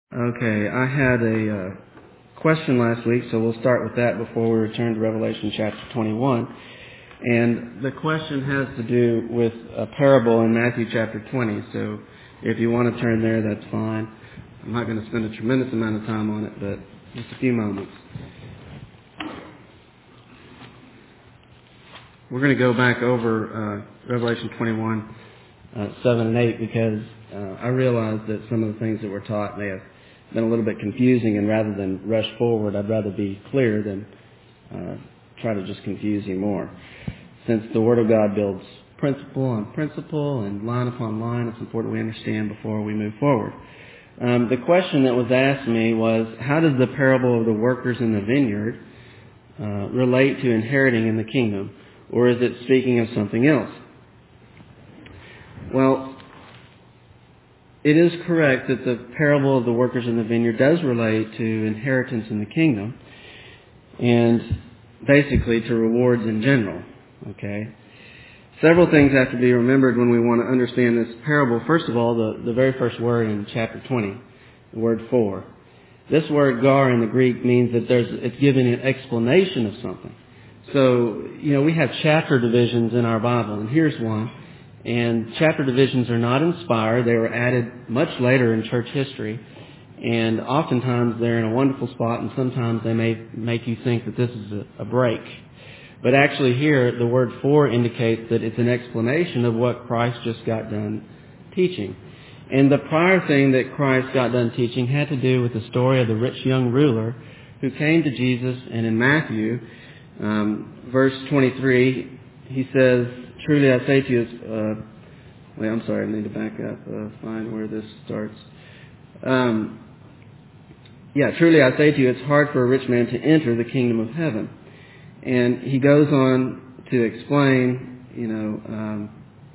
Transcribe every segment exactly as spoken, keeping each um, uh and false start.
Okay, I had a uh, question last week, so we'll start with that before we return to Revelation chapter twenty-one. And the question has to do with a parable in Matthew chapter twenty, so if you want to turn there, that's fine. I'm not going to spend a tremendous amount of time on it, but just a few moments. We're going to go back over uh, Revelation twenty-one, uh, seven and eight, because uh, I realize that some of the things that were taught may have been a little bit confusing, and rather than rush forward, I'd rather be clear than uh, try to just confuse you more. Since the Word of God builds principle on principle and line upon line, it's important we understand before we move forward. Um, the question that was asked me was, how does the parable of the workers in the vineyard uh, relate to inheriting in the kingdom? Or is it speaking of something else? Well, it is correct that the parable of the workers in the vineyard does relate to inheritance in the kingdom and basically to rewards in general. Okay? Several things have to be remembered when we want to understand this parable. First of all, the, the very first word in chapter twenty, the word for. This word gar in the Greek means that there's it's giving an explanation of something. So, you know, we have chapter divisions in our Bible, and here's one. And chapter divisions are not inspired. They were added much later in church history. And oftentimes they're in a wonderful spot, and sometimes they may make you think that this is a, a break. But actually here, the word for indicates that it's an explanation of what Christ just got done teaching. And the prior thing that Christ got done teaching had to do with the story of the rich young ruler who came to Jesus, and in Matthew, um, verse twenty-three, he says, truly I say to you, uh, wait, I'm sorry, I need to back up, uh, find where this starts. Um, yeah, truly I say to you, it's hard for a rich man to enter the kingdom of heaven. And he goes on to explain, you know, um,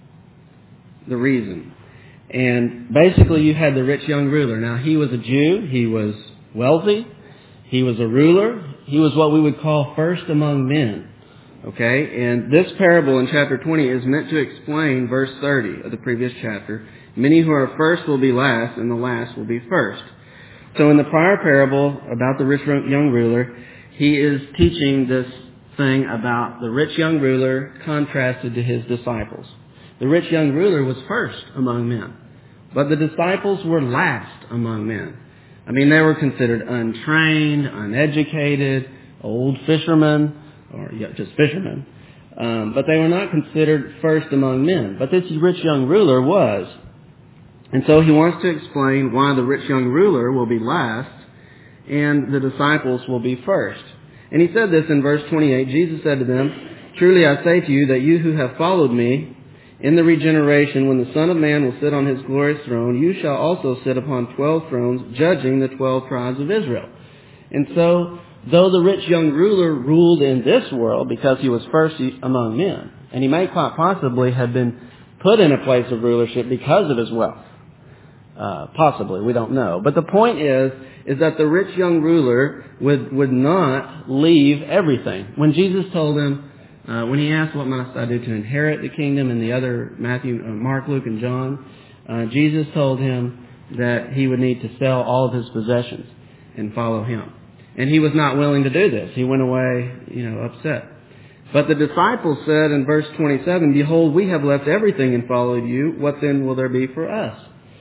the reason. And basically you had the rich young ruler. Now he was a Jew, he was wealthy, he was a ruler, he was what we would call first among men. Okay, and this parable in chapter twenty is meant to explain verse thirty of the previous chapter. Many who are first will be last, and the last will be first. So in the prior parable about the rich young ruler, he is teaching this thing about the rich young ruler contrasted to his disciples. The rich young ruler was first among men, but the disciples were last among men. I mean, they were considered untrained, uneducated, old fishermen, or yeah, just fishermen, um, but they were not considered first among men. But this rich young ruler was. And so he wants to explain why the rich young ruler will be last and the disciples will be first. And he said this in verse twenty-eight. Jesus said to them, truly I say to you that you who have followed me in the regeneration, when the Son of Man will sit on his glorious throne, you shall also sit upon twelve thrones, judging the twelve tribes of Israel. And so, though the rich young ruler ruled in this world because he was first among men, and he may quite possibly have been put in a place of rulership because of his wealth. Uh, possibly, we don't know. But the point is, is that the rich young ruler would, would not leave everything. When Jesus told him, uh, when he asked, what must I do to inherit the kingdom, in the other Matthew, uh, Mark, Luke, and John, uh, Jesus told him that he would need to sell all of his possessions and follow him. And he was not willing to do this. He went away, you know, upset. But the disciples said in verse twenty-seven, behold, we have left everything and followed you. What then will there be for us?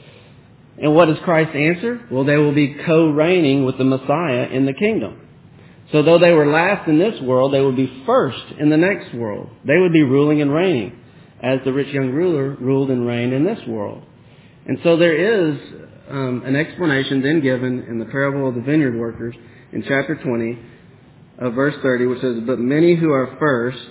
And what does Christ answer? Well, they will be co-reigning with the Messiah in the kingdom. So though they were last in this world, they would be first in the next world. They would be ruling and reigning as the rich young ruler ruled and reigned in this world. And so there is um, an explanation then given in the parable of the vineyard workers in chapter twenty of verse thirty, which says, but many who are first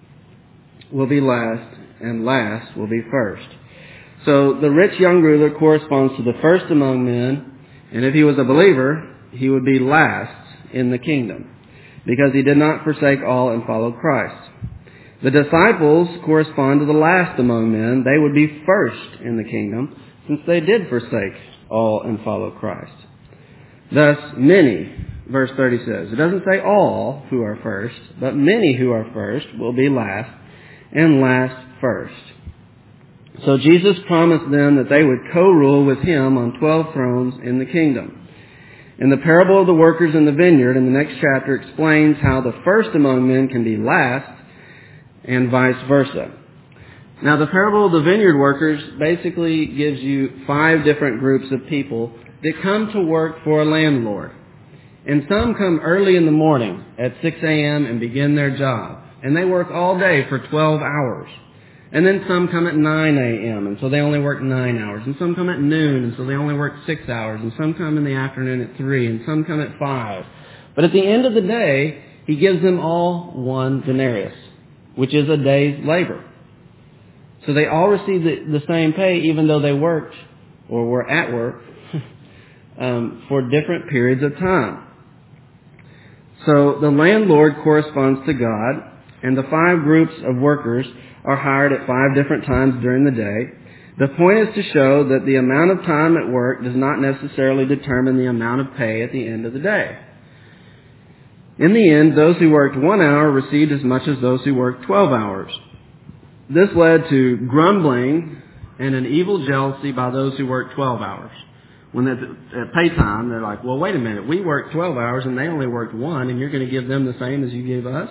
will be last, and last will be first. So the rich young ruler corresponds to the first among men, and if he was a believer, he would be last in the kingdom, because he did not forsake all and follow Christ. The disciples correspond to the last among men. They would be first in the kingdom, since they did forsake all and follow Christ. Thus, many, verse thirty says, it doesn't say all who are first, but many who are first will be last, and last first. So Jesus promised them that they would co-rule with him on twelve thrones in the kingdom. And the parable of the workers in the vineyard in the next chapter explains how the first among men can be last and vice versa. Now, the parable of the vineyard workers basically gives you five different groups of people that come to work for a landlord. And some come early in the morning at six a.m. and begin their job. And they work all day for twelve hours. And then some come at nine a.m. and so they only work nine hours. And some come at noon and so they only work six hours. And some come in the afternoon at three and some come at five. But at the end of the day, he gives them all one denarius, which is a day's labor. So they all receive the, the same pay even though they worked or were at work um, for different periods of time. So the landlord corresponds to God, and the five groups of workers are hired at five different times during the day. The point is to show that the amount of time at work does not necessarily determine the amount of pay at the end of the day. In the end, those who worked one hour received as much as those who worked twelve hours. This led to grumbling and an evil jealousy by those who worked twelve hours. When at, at pay time, they're like, well, wait a minute, we worked twelve hours and they only worked one, and you're going to give them the same as you gave us?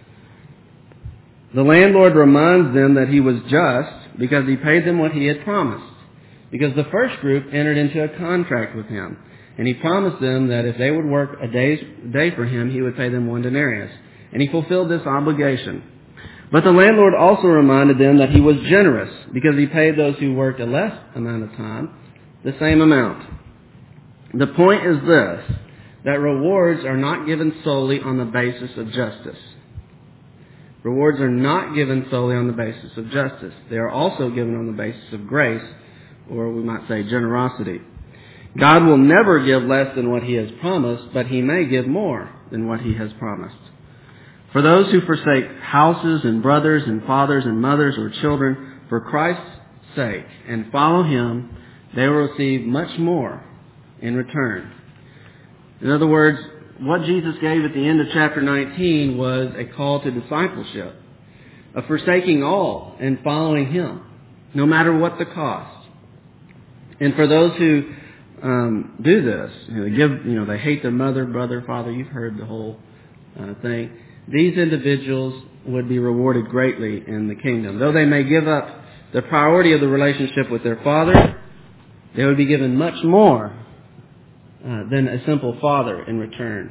The landlord reminds them that he was just because he paid them what he had promised. Because the first group entered into a contract with him, and he promised them that if they would work a day's, day for him, he would pay them one denarius. And he fulfilled this obligation. But the landlord also reminded them that he was generous because he paid those who worked a less amount of time the same amount. The point is this, that rewards are not given solely on the basis of justice. Rewards are not given solely on the basis of justice. They are also given on the basis of grace, or we might say generosity. God will never give less than what he has promised, but he may give more than what he has promised. For those who forsake houses and brothers and fathers and mothers or children for Christ's sake and follow him, they will receive much more in return. In other words, what Jesus gave at the end of chapter nineteen was a call to discipleship, of forsaking all and following him, no matter what the cost. And for those who um, do this, you know, they give, you know, they hate their mother, brother, father. You've heard the whole uh, thing. These individuals would be rewarded greatly in the kingdom. Though they may give up the priority of the relationship with their father, they would be given much more uh, than a simple father in return.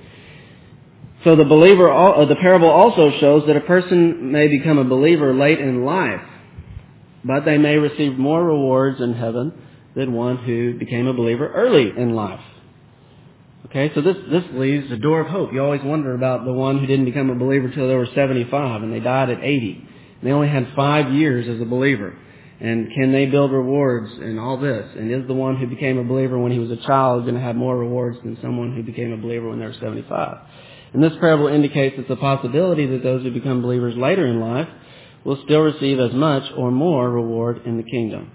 So the believer, uh, the parable also shows that a person may become a believer late in life, but they may receive more rewards in heaven than one who became a believer early in life. Okay, so this, this leaves a door of hope. You always wonder about the one who didn't become a believer until they were seventy-five and they died at eighty. And they only had five years as a believer. And can they build rewards and all this? And is the one who became a believer when he was a child going to have more rewards than someone who became a believer when they were seventy-five? And this parable indicates it's a possibility that those who become believers later in life will still receive as much or more reward in the kingdom.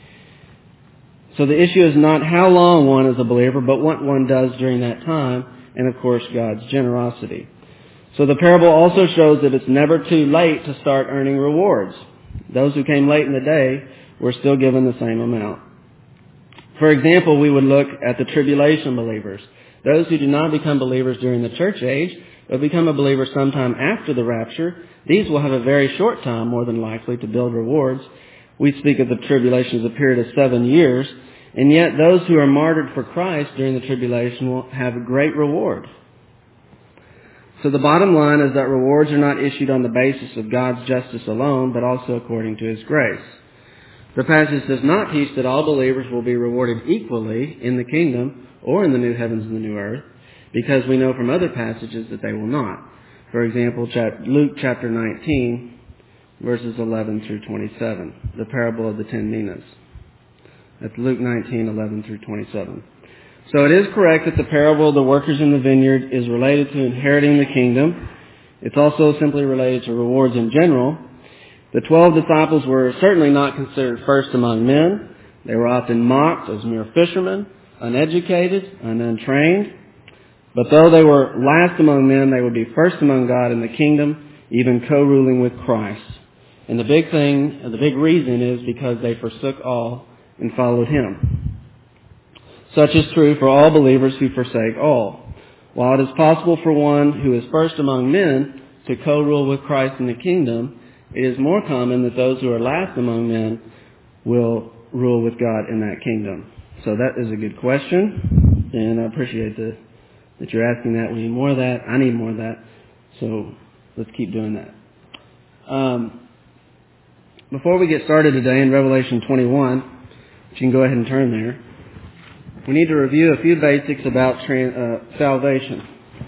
So the issue is not how long one is a believer, but what one does during that time, and of course God's generosity. So the parable also shows that it's never too late to start earning rewards. Those who came late in the day were still given the same amount. For example, we would look at the tribulation believers. Those who do not become believers during the church age, but become a believer sometime after the rapture, these will have a very short time, more than likely, to build rewards. We speak of the tribulation as a period of seven years, and yet those who are martyred for Christ during the tribulation will have a great reward. So the bottom line is that rewards are not issued on the basis of God's justice alone, but also according to his grace. The passage does not teach that all believers will be rewarded equally in the kingdom or in the new heavens and the new earth, because we know from other passages that they will not. For example, Luke chapter nineteen, verses eleven through twenty-seven, the parable of the ten minas. That's Luke nineteen, eleven through twenty-seven. So it is correct that the parable of the workers in the vineyard is related to inheriting the kingdom. It's also simply related to rewards in general. The twelve disciples were certainly not considered first among men. They were often mocked as mere fishermen, uneducated and untrained. But though they were last among men, they would be first among God in the kingdom, even co-ruling with Christ. And the big thing, the big reason is because they forsook all and followed him. Such is true for all believers who forsake all. While it is possible for one who is first among men to co-rule with Christ in the kingdom, it is more common that those who are last among men will rule with God in that kingdom. So that is a good question, and I appreciate the, that you're asking that. We need more of that. I need more of that. So let's keep doing that. Um, before we get started today in Revelation twenty-one, you can go ahead and turn there, we need to review a few basics about trans, uh, salvation.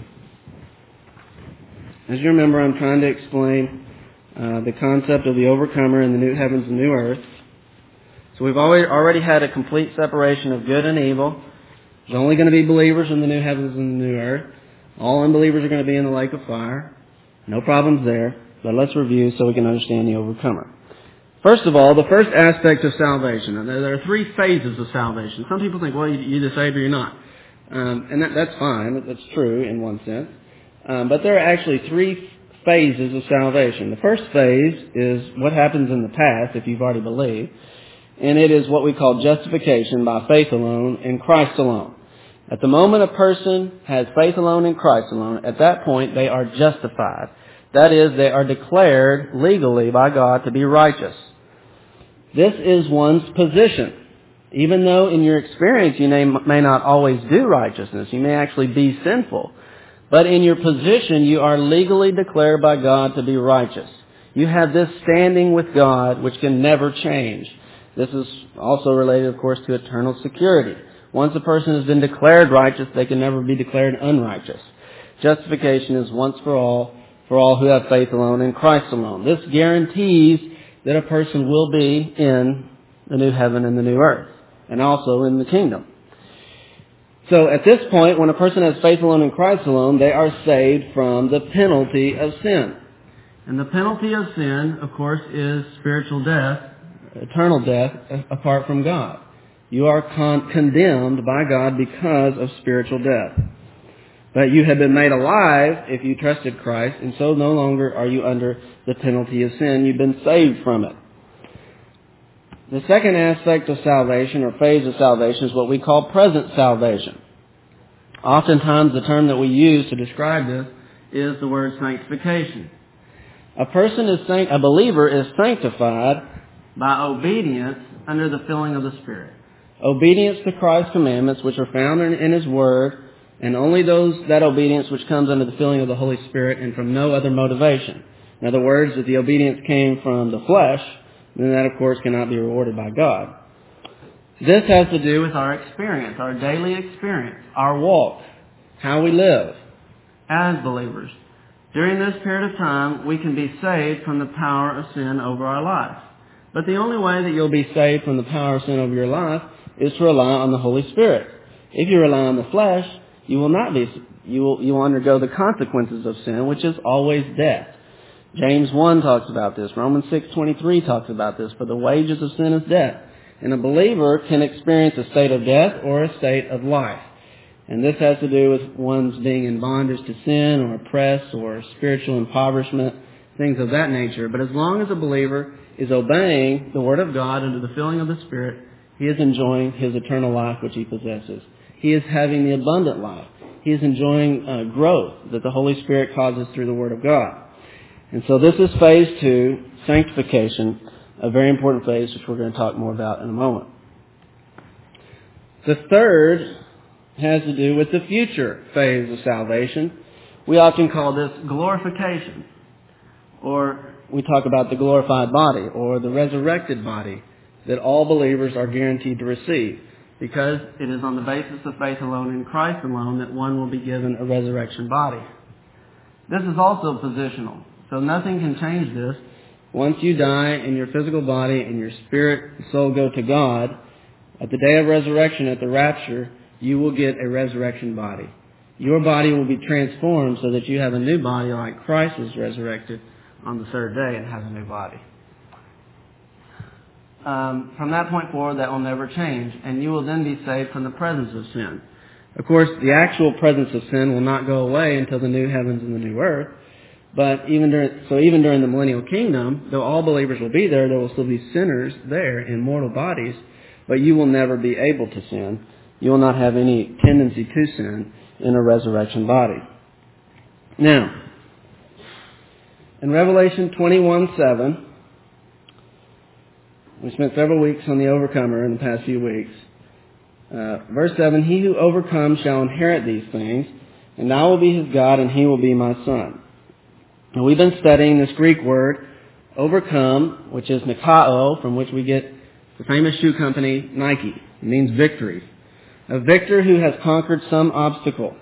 As you remember, I'm trying to explain uh, the concept of the overcomer in the new heavens and new earth. So we've already, already had a complete separation of good and evil. There's only going to be believers in the new heavens and the new earth. All unbelievers are going to be in the lake of fire. No problems there. But let's review so we can understand the overcomer. First of all, the first aspect of salvation. And there are three phases of salvation. Some people think, well, you're either saved or you're not. Um, and that, that's fine. That's true in one sense. Um, but there are actually three phases of salvation. The first phase is what happens in the past, if you've already believed. And it is what we call justification by faith alone in Christ alone. At the moment a person has faith alone in Christ alone, at that point they are justified. That is, they are declared legally by God to be righteous. This is one's position. Even though in your experience you may, may not always do righteousness, you may actually be sinful. But in your position you are legally declared by God to be righteous. You have this standing with God which can never change. This is also related, of course, to eternal security. Once a person has been declared righteous, they can never be declared unrighteous. Justification is once for all, for all who have faith alone in Christ alone. This guarantees that a person will be in the new heaven and the new earth, and also in the kingdom. So at this point, when a person has faith alone in Christ alone, they are saved from the penalty of sin. And the penalty of sin, of course, is spiritual death, eternal death apart from God. You are con- condemned by God because of spiritual death. But you have been made alive if you trusted Christ, and so no longer are you under the penalty of sin. You've been saved from it. The second aspect of salvation, or phase of salvation, is what we call present salvation. Oftentimes the term that we use to describe this is the word sanctification. A person is sanct- a believer is sanctified by obedience under the filling of the Spirit. Obedience to Christ's commandments, which are found in, in His Word, and only those that obedience which comes under the filling of the Holy Spirit and from no other motivation. In other words, if the obedience came from the flesh, then that, of course, cannot be rewarded by God. This has to do with our experience, our daily experience, our walk, how we live as believers. During this period of time, we can be saved from the power of sin over our life. But the only way that you'll be saved from the power of sin over your life is to rely on the Holy Spirit. If you rely on the flesh, you will not be, you will, you will undergo the consequences of sin, which is always death. James one talks about this. Romans six twenty-three talks about this. For the wages of sin is death. And a believer can experience a state of death or a state of life. And this has to do with one's being in bondage to sin or oppressed or spiritual impoverishment, things of that nature. But as long as a believer is obeying the Word of God under the filling of the Spirit, he is enjoying his eternal life which he possesses. He is having the abundant life. He is enjoying uh, growth that the Holy Spirit causes through the Word of God. And so this is phase two, sanctification, a very important phase which we're going to talk more about in a moment. The third has to do with the future phase of salvation. We often call this glorification, or we talk about the glorified body or the resurrected body that all believers are guaranteed to receive, because it is on the basis of faith alone in Christ alone that one will be given a resurrection body. This is also positional, so nothing can change this. Once you die and your physical body and your spirit and soul go to God, at the day of resurrection, at the rapture, you will get a resurrection body. Your body will be transformed so that you have a new body like Christ was resurrected on the third day and has a new body. Um, from that point forward, that will never change, and you will then be saved from the presence of sin. Of course, the actual presence of sin will not go away until the new heavens and the new earth. But even during, so even during the millennial kingdom, though all believers will be there, there will still be sinners there in mortal bodies, but you will never be able to sin. you will not have any tendency to sin in a resurrection body. Now, in Revelation twenty-one seven, we spent several weeks on the overcomer in the past few weeks. Uh, verse seven, he who overcomes shall inherit these things, and I will be his God, and he will be my son. Now, we've been studying this Greek word, overcome, which is nikao, from which we get the famous shoe company Nike. It means victory. A victor who has conquered some obstacle.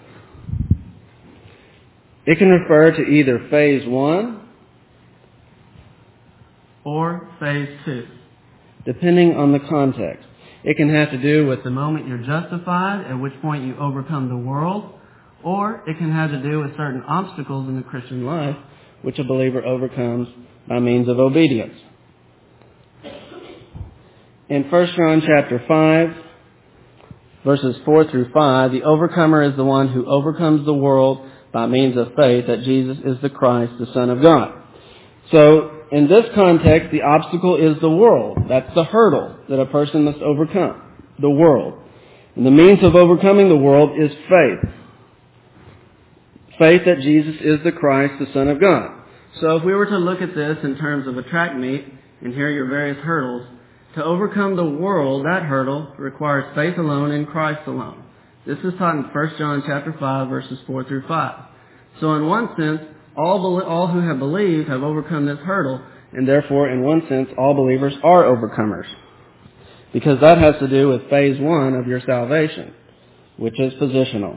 It can refer to either phase one or phase two, depending on the context. It can have to do with the moment you're justified, at which point you overcome the world, or it can have to do with certain obstacles in the Christian life, which a believer overcomes by means of obedience. In First John chapter five, verses four through five, the overcomer is the one who overcomes the world by means of faith that Jesus is the Christ, the Son of God. So, in this context, the obstacle is the world. That's the hurdle that a person must overcome, the world. And the means of overcoming the world is faith. Faith that Jesus is the Christ, the Son of God. So if we were to look at this in terms of a track meet, and here are your various hurdles, to overcome the world, that hurdle requires faith alone in Christ alone. This is taught in First John chapter five, verses four through five. So in one sense, all, all who have believed have overcome this hurdle, and therefore, in one sense, all believers are overcomers. Because that has to do with phase one of your salvation, which is positional.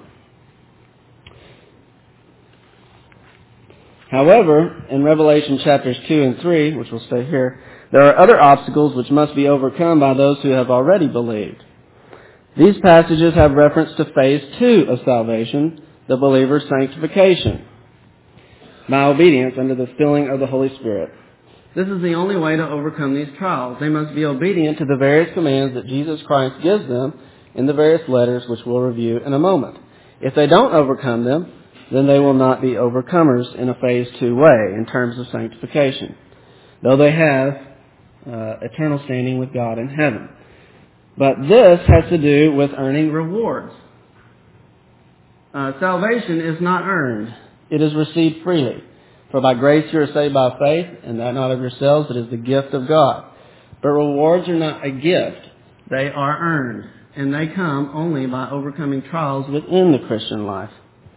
However, in Revelation chapters two and three, which will stay here, there are other obstacles which must be overcome by those who have already believed. These passages have reference to phase two of salvation, the believer's sanctification, by obedience under the filling of the Holy Spirit. This is the only way to overcome these trials. They must be obedient to the various commands that Jesus Christ gives them in the various letters, which we'll review in a moment. If they don't overcome them, then they will not be overcomers in a phase two way in terms of sanctification, though they have uh, eternal standing with God in heaven. But this has to do with earning rewards. Uh, salvation is not earned. It is received freely. For by grace you are saved by faith, and that not of yourselves, it is the gift of God. But rewards are not a gift. They are earned, and they come only by overcoming trials within the Christian life.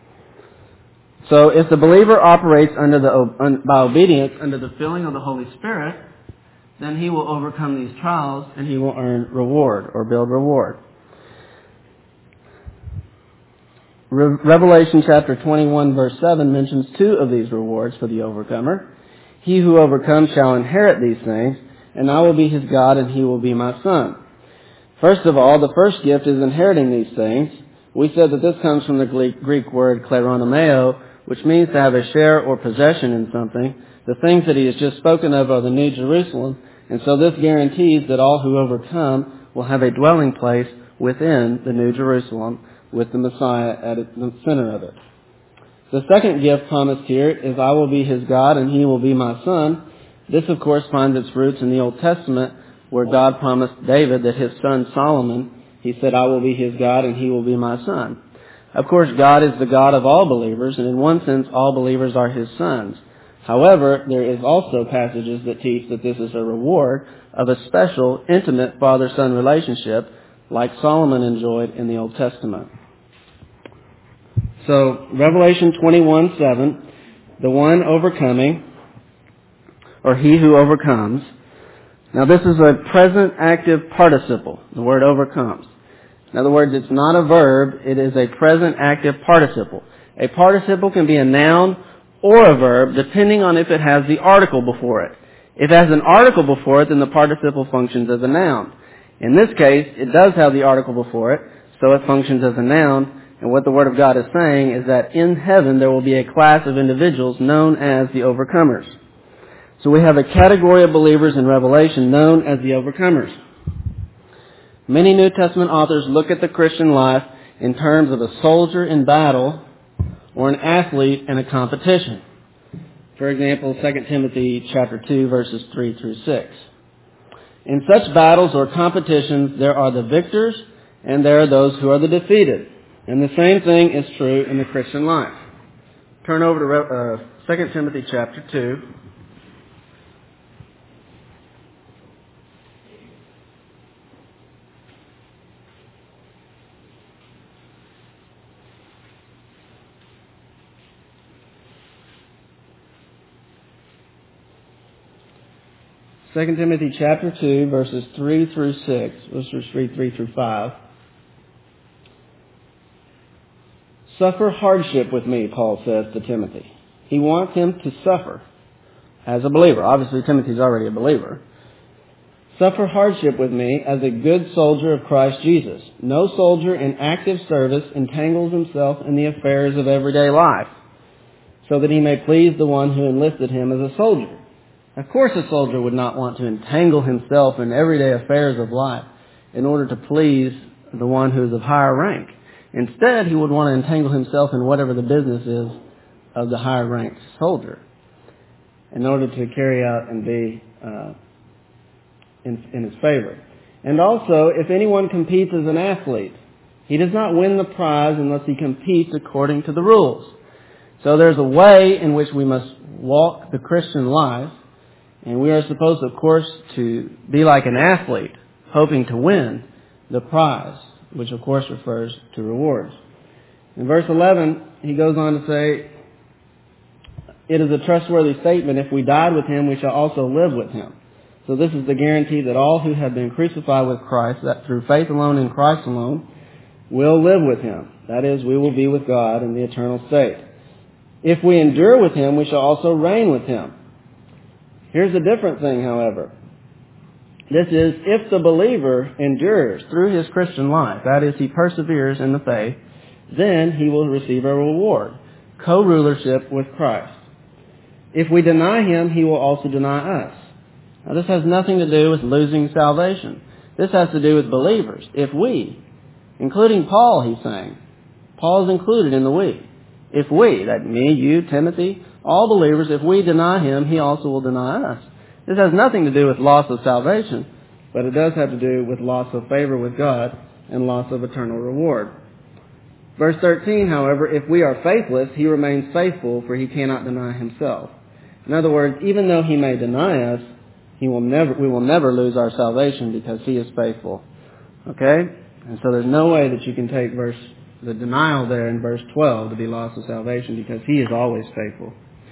So if the believer operates under the by obedience under the filling of the Holy Spirit, then he will overcome these trials and he will earn reward or build reward. Re- Revelation chapter twenty-one verse seven mentions two of these rewards for the overcomer. He who overcomes shall inherit these things, and I will be his God and he will be my son. First of all, the first gift is inheriting these things. We said that this comes from the Greek word kleronomeo, which means to have a share or possession in something. The things that he has just spoken of are the New Jerusalem, and so this guarantees that all who overcome will have a dwelling place within the New Jerusalem, with the Messiah at the center of it. The second gift promised here is, I will be his God and he will be my son. This, of course, finds its roots in the Old Testament, where God promised David that his son Solomon, he said, I will be his God and he will be my son. Of course, God is the God of all believers, and in one sense, all believers are his sons. However, there is also passages that teach that this is a reward of a special, intimate father-son relationship, like Solomon enjoyed in the Old Testament. So, Revelation twenty-one seven, the one overcoming, or he who overcomes. Now this is a present active participle, the word overcomes. In other words, it's not a verb, it is a present active participle. A participle can be a noun or a verb, depending on if it has the article before it. If it has an article before it, then the participle functions as a noun. In this case, it does have the article before it, so it functions as a noun. And what the Word of God is saying is that in heaven there will be a class of individuals known as the overcomers. So we have a category of believers in Revelation known as the overcomers. Many New Testament authors look at the Christian life in terms of a soldier in battle or an athlete in a competition. For example, Second Timothy chapter two, verses three through six. In such battles or competitions, there are the victors and there are those who are the defeated. And the same thing is true in the Christian life. Turn over to uh, Second Timothy chapter two. Second Timothy chapter two, verses three through six. Let's just read three through five. Suffer hardship with me, Paul says to Timothy. He wants him to suffer as a believer. Obviously, Timothy's already a believer. Suffer hardship with me as a good soldier of Christ Jesus. No soldier in active service entangles himself in the affairs of everyday life, so that he may please the one who enlisted him as a soldier. Of course, a soldier would not want to entangle himself in everyday affairs of life in order to please the one who is of higher rank. Instead, he would want to entangle himself in whatever the business is of the higher ranked soldier in order to carry out and be uh, in, in his favor. And also, if anyone competes as an athlete, he does not win the prize unless he competes according to the rules. So there's a way in which we must walk the Christian life, and we are supposed, of course, to be like an athlete, hoping to win the prize, which of course refers to rewards. In verse eleven, he goes on to say, it is a trustworthy statement, if we died with him, we shall also live with him. So this is the guarantee that all who have been crucified with Christ, that through faith alone in Christ alone, will live with him. That is, we will be with God in the eternal state. If we endure with him, we shall also reign with him. Here's a different thing, however. This is, if the believer endures through his Christian life, that is, he perseveres in the faith, then he will receive a reward, co-rulership with Christ. If we deny him, he will also deny us. Now, this has nothing to do with losing salvation. This has to do with believers. If we, including Paul, he's saying, Paul is included in the we. If we, that me, you, Timothy, all believers, if we deny him, he also will deny us. This has nothing to do with loss of salvation, but it does have to do with loss of favor with God and loss of eternal reward. Verse thirteen, however, if we are faithless, he remains faithful, for he cannot deny himself. In other words, even though he may deny us, he will never, we will never lose our salvation because he is faithful. Okay? And so there's no way that you can take verse the denial there in verse twelve to be loss of salvation, because he is always faithful.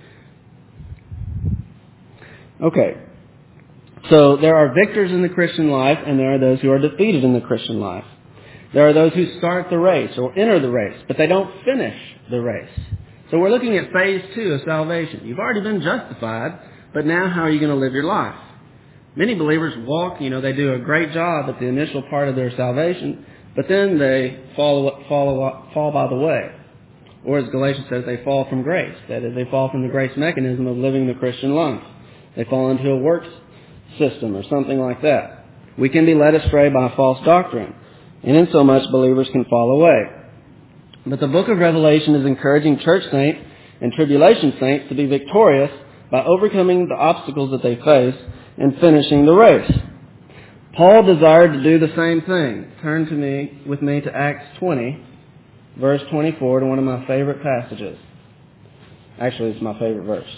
Okay. So there are victors in the Christian life, and there are those who are defeated in the Christian life. There are those who start the race or enter the race, but they don't finish the race. So we're looking at phase two of salvation. You've already been justified, but now how are you going to live your life? Many believers walk, you know, they do a great job at the initial part of their salvation, but then they fall, fall, fall by the way. Or as Galatians says, they fall from grace. That is, they fall from the grace mechanism of living the Christian life. They fall into a works system or something like that. We can be led astray by false doctrine, and in so much believers can fall away. But the book of Revelation is encouraging church saints and tribulation saints to be victorious by overcoming the obstacles that they face and finishing the race. Paul desired to do the same thing. Turn to me with me to Acts twenty, verse twenty-four, to one of my favorite passages. Actually, it's my favorite verse,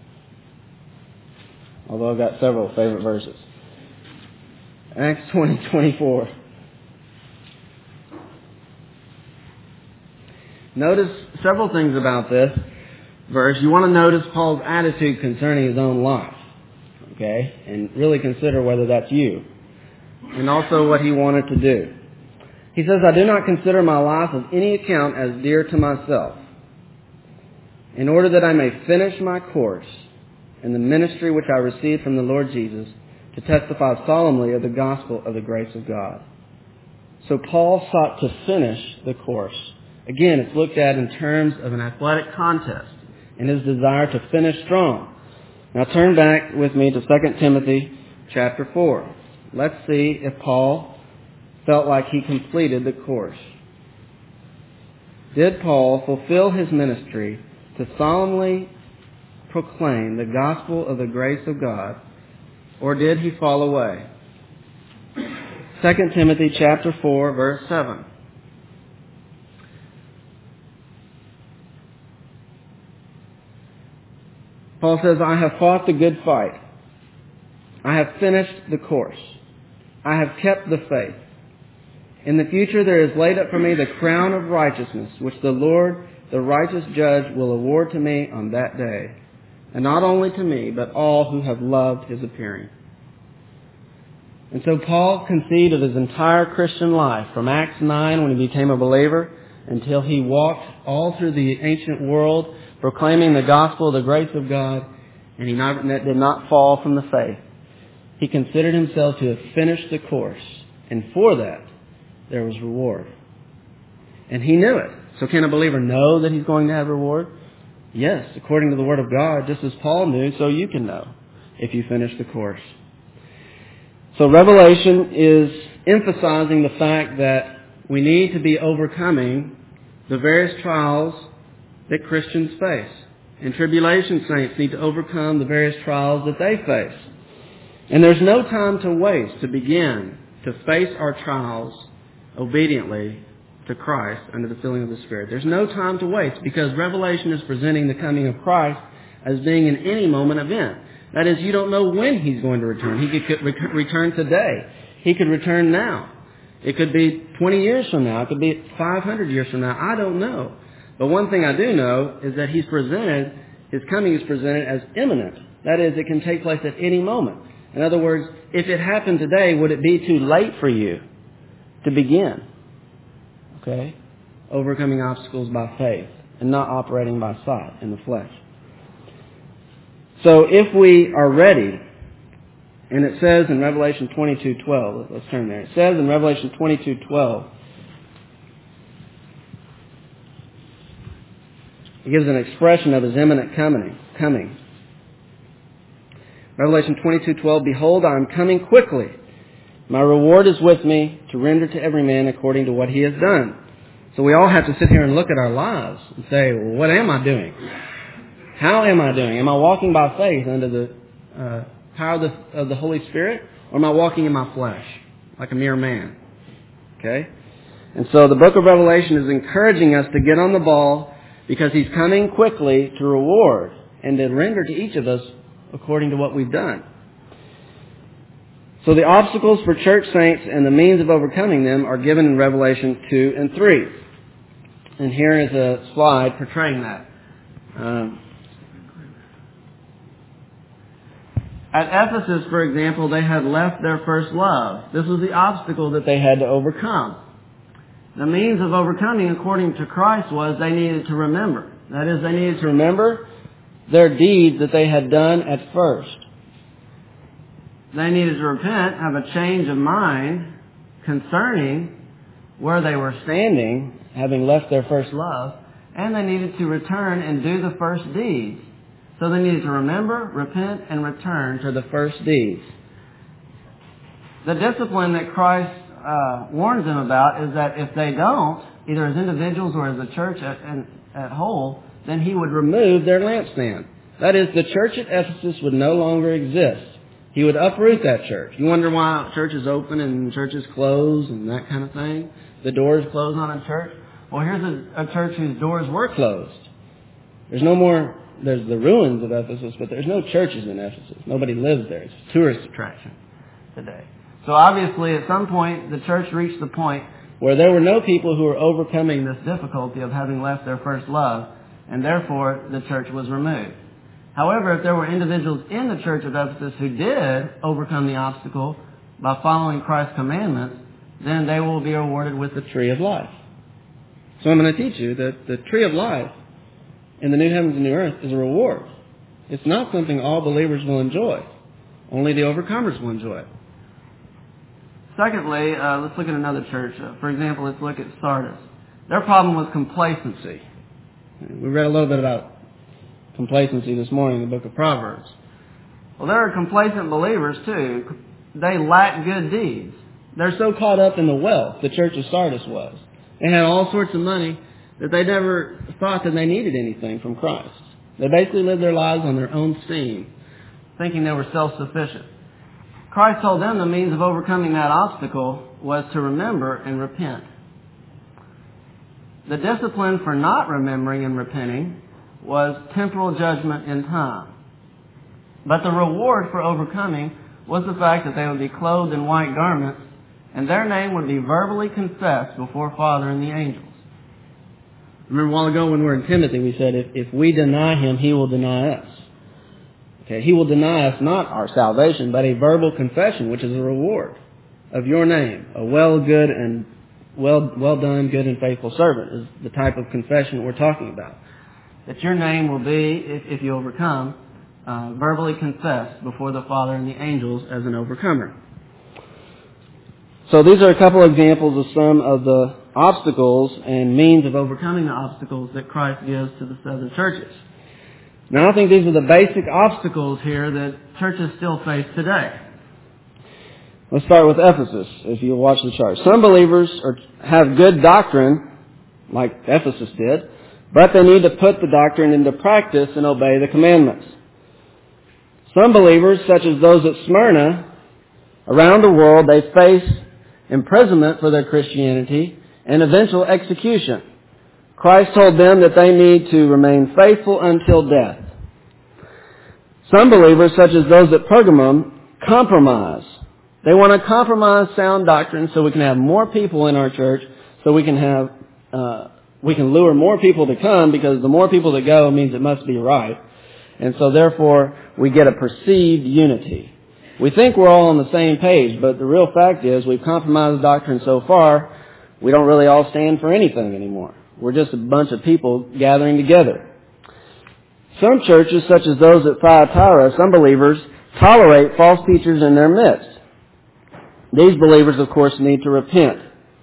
although I've got several favorite verses. Acts twenty, twenty-four. Notice several things about this verse. You want to notice Paul's attitude concerning his own life, okay? And really consider whether that's you. And also what he wanted to do. He says, I do not consider my life of any account as dear to myself, in order that I may finish my course in the ministry which I received from the Lord Jesus, to testify solemnly of the gospel of the grace of God. So Paul sought to finish the course. Again, it's looked at in terms of an athletic contest and his desire to finish strong. Now turn back with me to Second Timothy chapter four. Let's see if Paul felt like he completed the course. Did Paul fulfill his ministry to solemnly proclaim the gospel of the grace of God, or did he fall away? Second Timothy chapter four, verse seven. Paul says, I have fought the good fight. I have finished the course. I have kept the faith. In the future there is laid up for me the crown of righteousness, which the Lord, the righteous judge, will award to me on that day. And not only to me, but all who have loved his appearing. And so Paul conceived of his entire Christian life, from Acts nine when he became a believer, until he walked all through the ancient world, proclaiming the gospel of the grace of God, and he not, did not fall from the faith. He considered himself to have finished the course, and for that there was reward. And he knew it. So can a believer know that he's going to have reward? Yes, according to the Word of God, just as Paul knew, so you can know if you finish the course. So Revelation is emphasizing the fact that we need to be overcoming the various trials that Christians face. And tribulation saints need to overcome the various trials that they face. And there's no time to waste to begin to face our trials obediently to Christ under the filling of the Spirit. There's no time to waste because Revelation is presenting the coming of Christ as being an any moment event. That is, you don't know when He's going to return. He could return today. He could return now. It could be twenty years from now. It could be five hundred years from now. I don't know. But one thing I do know is that He's presented, His coming is presented as imminent. That is, it can take place at any moment. In other words, if it happened today, would it be too late for you to begin? Okay? Overcoming obstacles by faith and not operating by sight in the flesh. So if we are ready, and it says in Revelation twenty-two twelve, let's turn there. It says in Revelation twenty-two twelve, it gives an expression of His imminent coming. coming. Revelation twenty-two twelve, Behold, I am coming quickly. My reward is with me to render to every man according to what he has done. So we all have to sit here and look at our lives and say, well, what am I doing? How am I doing? Am I walking by faith under the uh, power of the, of the Holy Spirit? Or am I walking in my flesh like a mere man? Okay? And so the book of Revelation is encouraging us to get on the ball because He's coming quickly to reward and to render to each of us according to what we've done. So the obstacles for church saints and the means of overcoming them are given in Revelation two and three. And here is a slide portraying that. Um, at Ephesus, for example, they had left their first love. This was the obstacle that they had to overcome. The means of overcoming, according to Christ, was they needed to remember. That is, they needed to remember their deeds that they had done at first. They needed to repent, have a change of mind concerning where they were standing, having left their first love, and they needed to return and do the first deeds. So they needed to remember, repent, and return to the first deeds. The discipline that Christ uh, warns them about is that if they don't, either as individuals or as a church at, at whole, then He would remove their lampstand. That is, the church at Ephesus would no longer exist. He would uproot that church. You wonder why churches open and churches close and that kind of thing? The doors close on a church. Well, here's a, a church whose doors were closed. There's no more, there's the ruins of Ephesus, but there's no churches in Ephesus. Nobody lives there. It's a tourist attraction today. So obviously at some point the church reached the point where there were no people who were overcoming this difficulty of having left their first love, and therefore the church was removed. However, if there were individuals in the church of Ephesus who did overcome the obstacle by following Christ's commandments, then they will be rewarded with the tree of life. So I'm going to teach you that the tree of life in the new heavens and new earth is a reward. It's not something all believers will enjoy. Only the overcomers will enjoy it. Secondly, uh, let's look at another church. Uh, for example, let's look at Sardis. Their problem was complacency. We read a little bit about complacency this morning in the book of Proverbs. Well, there are complacent believers too. They lack good deeds. They're so caught up in the wealth the church of Sardis was. They had all sorts of money that they never thought that they needed anything from Christ. They basically lived their lives on their own steam, thinking they were self-sufficient. Christ told them the means of overcoming that obstacle was to remember and repent. The discipline for not remembering and repenting was temporal judgment in time. But the reward for overcoming was the fact that they would be clothed in white garments and their name would be verbally confessed before Father and the angels. Remember a while ago when we were in Timothy, we said if, if we deny Him, He will deny us. Okay, He will deny us not our salvation, but a verbal confession, which is a reward of your name. A well, good, and well, well done, good and faithful servant is the type of confession we're talking about. That your name will be, if, if you overcome, uh, verbally confessed before the Father and the angels as an overcomer. So these are a couple examples of some of the obstacles and means of overcoming the obstacles that Christ gives to the seven churches. Now I think these are the basic obstacles here that churches still face today. Let's start with Ephesus, if you watch the chart. Some believers are, have good doctrine, like Ephesus did, but they need to put the doctrine into practice and obey the commandments. Some believers, such as those at Smyrna, around the world, they face imprisonment for their Christianity and eventual execution. Christ told them that they need to remain faithful until death. Some believers, such as those at Pergamum, compromise. They want to compromise sound doctrine so we can have more people in our church, so we can have uh, we can lure more people to come, because the more people that go means it must be right. And so therefore we get a perceived unity. We think we're all on the same page, but the real fact is we've compromised doctrine so far, we don't really all stand for anything anymore. We're just a bunch of people gathering together. Some churches, such as those at Thyatira, some believers tolerate false teachers in their midst. These believers, of course, need to repent.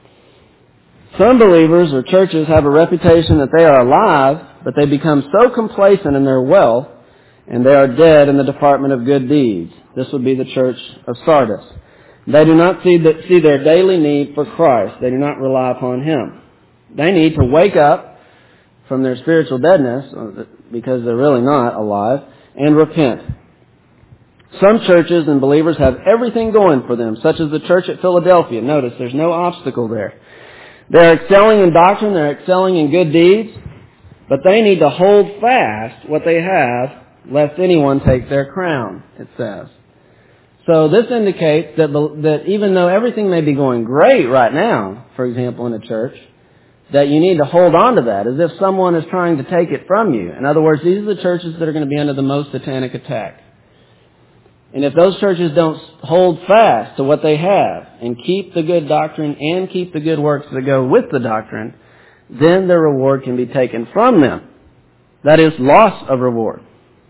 Some believers or churches have a reputation that they are alive, but they become so complacent in their wealth, and they are dead in the department of good deeds. This would be the church of Sardis. They do not see, the, see their daily need for Christ. They do not rely upon Him. They need to wake up from their spiritual deadness, because they're really not alive, and repent. Some churches and believers have everything going for them, such as the church at Philadelphia. Notice there's no obstacle there. They're excelling in doctrine, they're excelling in good deeds, but they need to hold fast what they have, lest anyone take their crown, it says. So this indicates that, that even though everything may be going great right now, for example, in a church, that you need to hold on to that as if someone is trying to take it from you. In other words, these are the churches that are going to be under the most satanic attack. And if those churches don't hold fast to what they have and keep the good doctrine and keep the good works that go with the doctrine, then their reward can be taken from them. That is, loss of reward.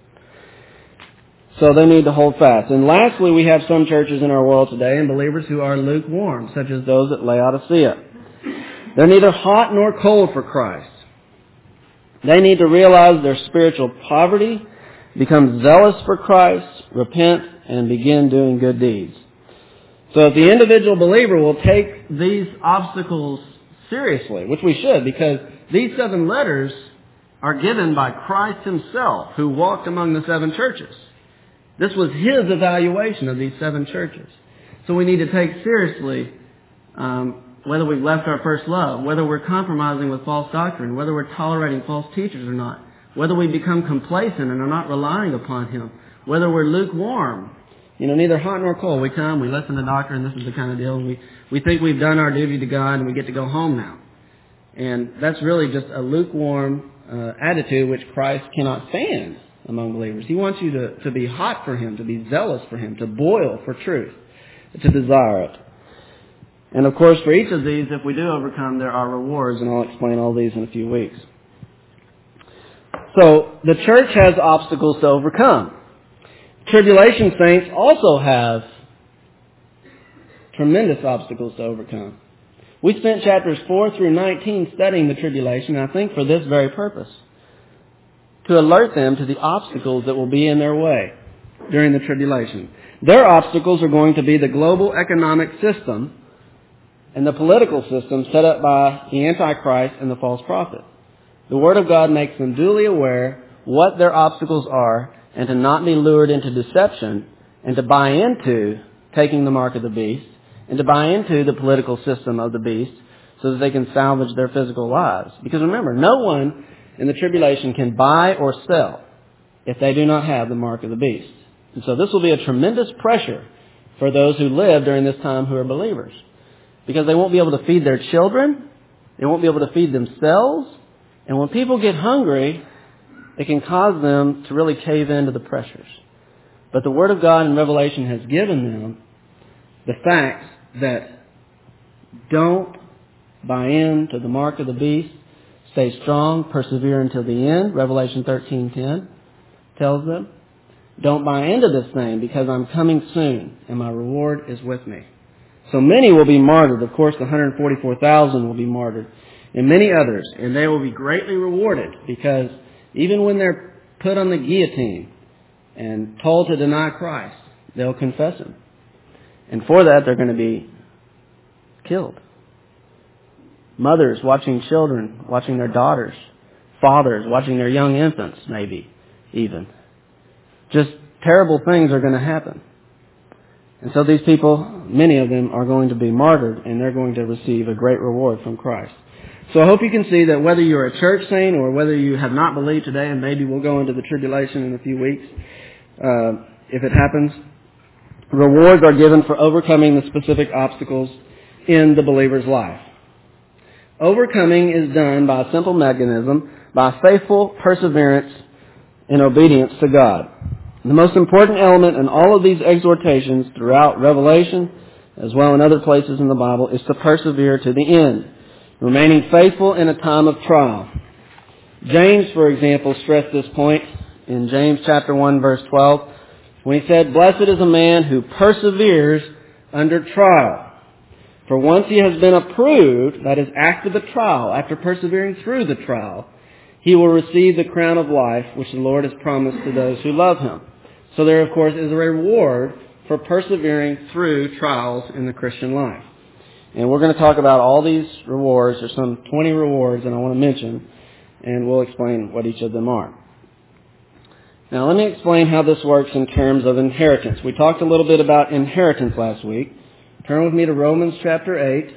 So they need to hold fast. And lastly, we have some churches in our world today and believers who are lukewarm, such as those at Laodicea. They're neither hot nor cold for Christ. They need to realize their spiritual poverty, become zealous for Christ, repent, and begin doing good deeds. So if the individual believer will take these obstacles seriously, which we should, because these seven letters are given by Christ Himself, who walked among the seven churches. This was His evaluation of these seven churches. So we need to take seriously um, whether we've left our first love, whether we're compromising with false doctrine, whether we're tolerating false teachers or not, whether we become complacent and are not relying upon Him, whether we're lukewarm, you know, neither hot nor cold. We come, we listen to doctrine, this is the kind of deal, and we, we think we've done our duty to God and we get to go home now. And that's really just a lukewarm uh, attitude which Christ cannot stand among believers. He wants you to, to be hot for Him, to be zealous for Him, to boil for truth, to desire it. And of course, for each of these, if we do overcome, there are rewards, and I'll explain all these in a few weeks. So, the church has obstacles to overcome. Tribulation saints also have tremendous obstacles to overcome. We spent chapters four through nineteen studying the tribulation, I think for this very purpose. To alert them to the obstacles that will be in their way during the tribulation. Their obstacles are going to be the global economic system and the political system set up by the Antichrist and the false prophet. The Word of God makes them duly aware what their obstacles are and to not be lured into deception and to buy into taking the mark of the beast and to buy into the political system of the beast so that they can salvage their physical lives. Because remember, no one in the tribulation can buy or sell if they do not have the mark of the beast. And so this will be a tremendous pressure for those who live during this time who are believers. Because they won't be able to feed their children. They won't be able to feed themselves. And when people get hungry, it can cause them to really cave into the pressures. But the Word of God in Revelation has given them the facts that don't buy into the mark of the beast, stay strong, persevere until the end. Revelation thirteen ten tells them, don't buy into this thing because I'm coming soon and my reward is with me. So many will be martyred. Of course, the one hundred forty-four thousand will be martyred and many others. And they will be greatly rewarded because even when they're put on the guillotine and told to deny Christ, they'll confess Him. And for that, they're going to be killed. Mothers watching children, watching their daughters. Fathers watching their young infants, maybe, even. Just terrible things are going to happen. And so these people, many of them, are going to be martyred, and they're going to receive a great reward from Christ. So I hope you can see that whether you're a church saint or whether you have not believed today, and maybe we'll go into the tribulation in a few weeks, uh, if it happens, rewards are given for overcoming the specific obstacles in the believer's life. Overcoming is done by a simple mechanism, by faithful perseverance and obedience to God. The most important element in all of these exhortations throughout Revelation, as well in other places in the Bible, is to persevere to the end, remaining faithful in a time of trial. James, for example, stressed this point in James chapter one, verse twelve, when he said, "Blessed is a man who perseveres under trial. For once he has been approved," that is, after the trial, after persevering through the trial, "he will receive the crown of life which the Lord has promised to those who love Him." So there, of course, is a reward for persevering through trials in the Christian life. And we're going to talk about all these rewards. There's some twenty rewards that I want to mention, and we'll explain what each of them are. Now, let me explain how this works in terms of inheritance. We talked a little bit about inheritance last week. Turn with me to Romans chapter eight.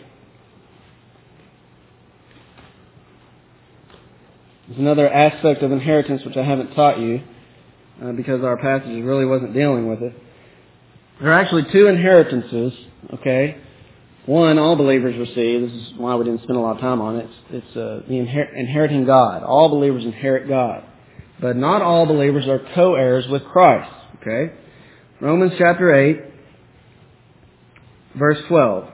There's another aspect of inheritance which I haven't taught you uh, because our passage really wasn't dealing with it. There are actually two inheritances, okay? One, all believers receive. This is why we didn't spend a lot of time on it. It's, it's uh, the inher- inheriting God. All believers inherit God. But not all believers are co-heirs with Christ, okay? Romans chapter eight, verse twelve.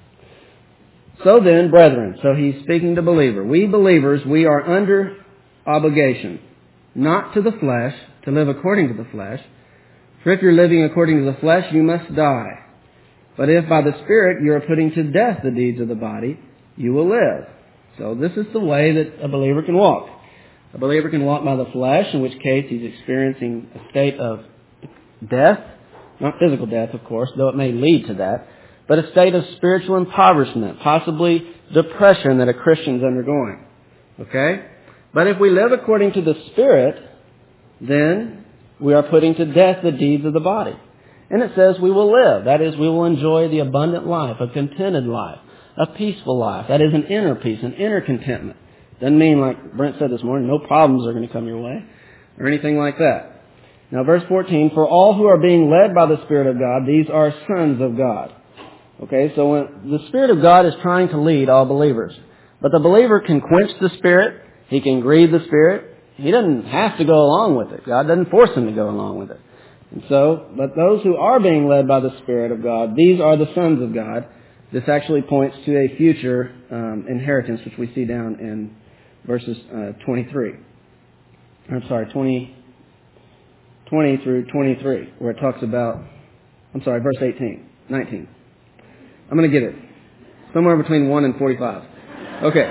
So then, brethren, so he's speaking to believer. We believers, we are under obligation, not to the flesh, to live according to the flesh. For if you're living according to the flesh, you must die. But if by the Spirit you are putting to death the deeds of the body, you will live. So this is the way that a believer can walk. A believer can walk by the flesh, in which case he's experiencing a state of death. Not physical death, of course, though it may lead to that. But a state of spiritual impoverishment, possibly depression that a Christian's undergoing. Okay? But if we live according to the Spirit, then we are putting to death the deeds of the body. And it says we will live. That is, we will enjoy the abundant life, a contented life, a peaceful life. That is an inner peace, an inner contentment. Doesn't mean, like Brent said this morning, no problems are going to come your way or anything like that. Now, verse fourteen, for all who are being led by the Spirit of God, these are sons of God. Okay, so when the Spirit of God is trying to lead all believers. But the believer can quench the Spirit. He can grieve the Spirit. He doesn't have to go along with it. God doesn't force him to go along with it. And so, but those who are being led by the Spirit of God, these are the sons of God. This actually points to a future um, inheritance, which we see down in verses uh, twenty-three. I'm sorry, twenty, twenty through twenty-three, where it talks about, I'm sorry, verse eighteen, nineteen. I'm going to get it. Somewhere between one and forty-five. Okay.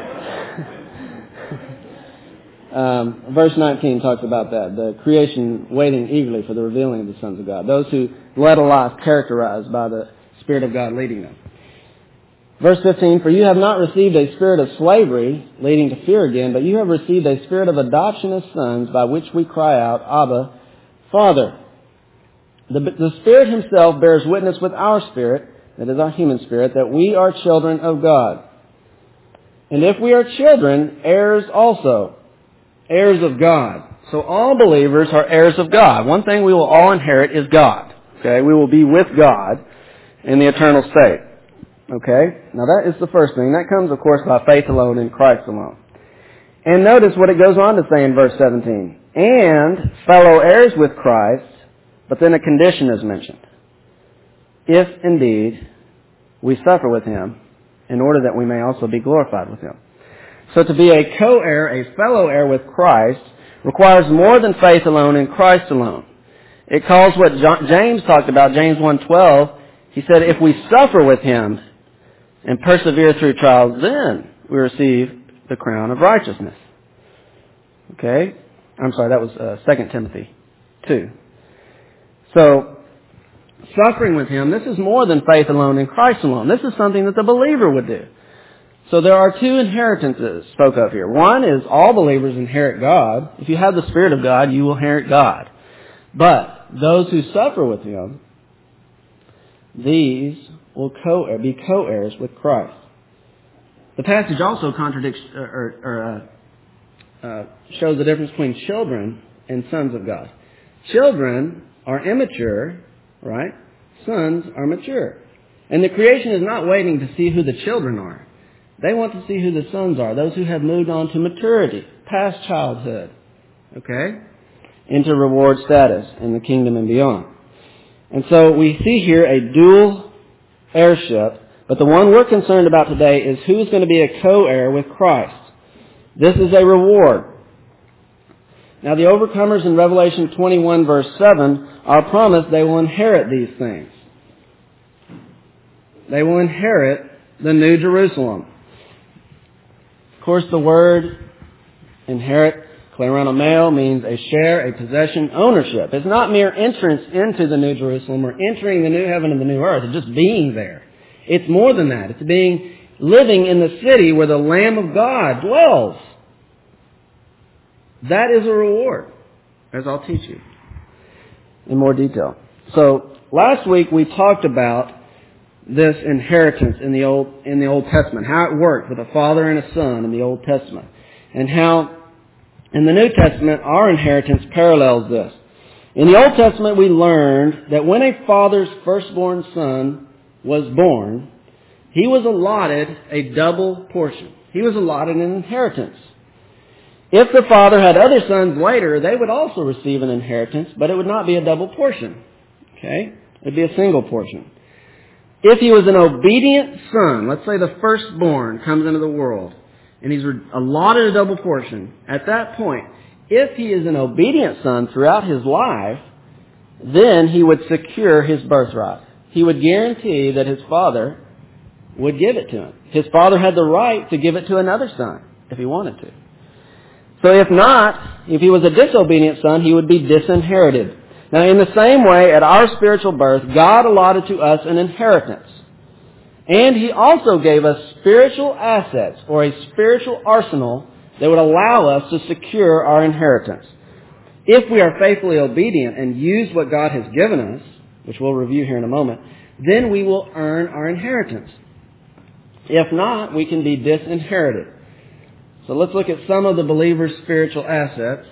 um, verse nineteen talks about that. The creation waiting eagerly for the revealing of the sons of God. Those who led a life characterized by the Spirit of God leading them. Verse fifteen, for you have not received a spirit of slavery, leading to fear again, but you have received a spirit of adoption as sons, by which we cry out, Abba, Father. The, the Spirit Himself bears witness with our spirit, that is our human spirit, that we are children of God. And if we are children, heirs also, heirs of God. So all believers are heirs of God. One thing we will all inherit is God. Okay, we will be with God in the eternal state. Okay, now that is the first thing. That comes, of course, by faith alone in Christ alone. And notice what it goes on to say in verse seventeen. And fellow heirs with Christ, but then a condition is mentioned. If indeed we suffer with Him, in order that we may also be glorified with Him. So to be a co-heir, a fellow heir with Christ, requires more than faith alone in Christ alone. It calls what James talked about, James one twelve. He said, if we suffer with Him and persevere through trials, then we receive the crown of righteousness. Okay? I'm sorry, that was uh, Second Timothy two. So, suffering with Him, this is more than faith alone in Christ alone. This is something that the believer would do. So there are two inheritances spoke of here. One is all believers inherit God. If you have the Spirit of God, you will inherit God. But those who suffer with Him, these will co- be co-heirs with Christ. The passage also contradicts or, or uh, uh, shows the difference between children and sons of God. Children are immature, right? Sons are mature. And the creation is not waiting to see who the children are. They want to see who the sons are, those who have moved on to maturity, past childhood, okay, into reward status in the kingdom and beyond. And so we see here a dual heirship, but the one we're concerned about today is who's going to be a co-heir with Christ. This is a reward. Now the overcomers in Revelation twenty-one verse seven are promised they will inherit these things. They will inherit the New Jerusalem. Of course, the word inherit, kleronomeo, means a share, a possession, ownership. It's not mere entrance into the New Jerusalem or entering the new heaven and the new earth. It's just being there. It's more than that. It's being, living in the city where the Lamb of God dwells. That is a reward, as I'll teach you in more detail. So, last week we talked about this inheritance in the Old in the Old Testament, how it worked with a father and a son in the Old Testament, and how in the New Testament our inheritance parallels this. In the Old Testament we learned that when a father's firstborn son was born, he was allotted a double portion. He was allotted an inheritance. If the father had other sons later, they would also receive an inheritance, but it would not be a double portion. Okay? It would be a single portion. If he was an obedient son, let's say the firstborn comes into the world, and he's allotted a double portion, at that point, if he is an obedient son throughout his life, then he would secure his birthright. He would guarantee that his father would give it to him. His father had the right to give it to another son, if he wanted to. So if not, if he was a disobedient son, he would be disinherited. Now, in the same way, at our spiritual birth, God allotted to us an inheritance. And He also gave us spiritual assets, or a spiritual arsenal, that would allow us to secure our inheritance. If we are faithfully obedient and use what God has given us, which we'll review here in a moment, then we will earn our inheritance. If not, we can be disinherited. So let's look at some of the believer's spiritual assets.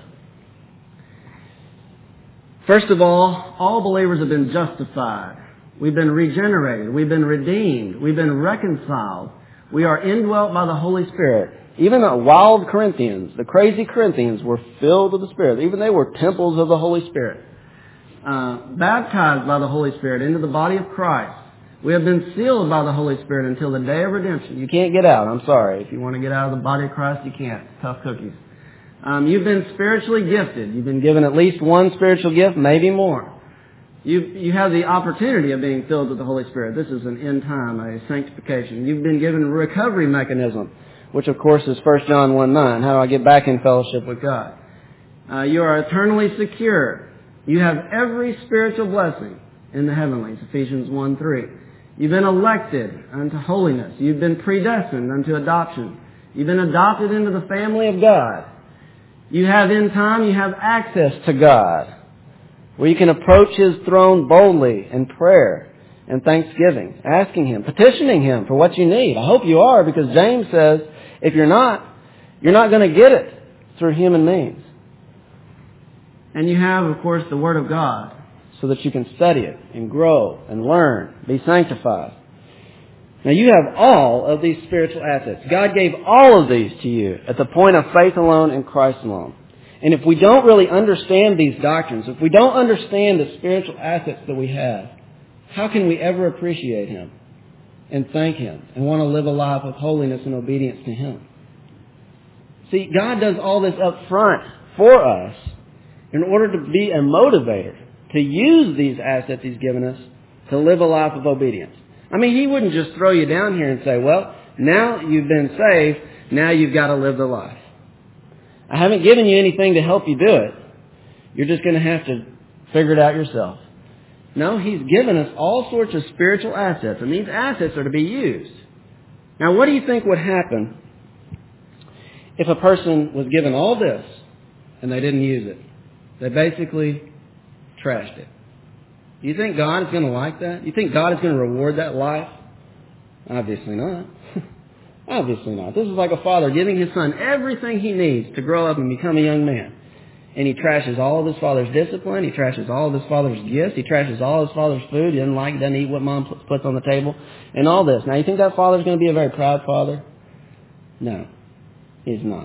First of all, all believers have been justified. We've been regenerated. We've been redeemed. We've been reconciled. We are indwelt by the Holy Spirit. Even the wild Corinthians, the crazy Corinthians, were filled with the Spirit. Even they were temples of the Holy Spirit. Uh, baptized by the Holy Spirit into the body of Christ. We have been sealed by the Holy Spirit until the day of redemption. You can't get out. I'm sorry. If you want to get out of the body of Christ, you can't. Tough cookies. Um, you've been spiritually gifted. You've been given at least one spiritual gift, maybe more. You you have the opportunity of being filled with the Holy Spirit. This is an end time, a sanctification. You've been given a recovery mechanism, which of course is First John one nine. How do I get back in fellowship with God? Uh, you are eternally secure. You have every spiritual blessing in the heavenlies, Ephesians one three. You've been elected unto holiness. You've been predestined unto adoption. You've been adopted into the family of God. You have in time, you have access to God. where you can approach His throne boldly in prayer and thanksgiving, asking Him, petitioning Him for what you need. I hope you are, because James says if you're not, you're not going to get it through human means. And you have, of course, the Word of God so that you can study it and grow and learn, be sanctified. Now, you have all of these spiritual assets. God gave all of these to you at the point of faith alone in Christ alone. And if we don't really understand these doctrines, if we don't understand the spiritual assets that we have, how can we ever appreciate Him and thank Him and want to live a life of holiness and obedience to Him? See, God does all this up front for us in order to be a motivator, to use these assets He's given us to live a life of obedience. I mean, He wouldn't just throw you down here and say, well, now you've been saved, now you've got to live the life. I haven't given you anything to help you do it. You're just going to have to figure it out yourself. No, He's given us all sorts of spiritual assets, and these assets are to be used. Now, what do you think would happen if a person was given all this and they didn't use it? They basically trashed it. Do you think God is going to like that? You think God is going to reward that life? Obviously not. Obviously not. This is like a father giving his son everything he needs to grow up and become a young man. And he trashes all of his father's discipline. He trashes all of his father's gifts. He trashes all of his father's food. He doesn't like, doesn't eat what mom puts on the table. And all this. Now, you think that father's going to be a very proud father? No, he's not.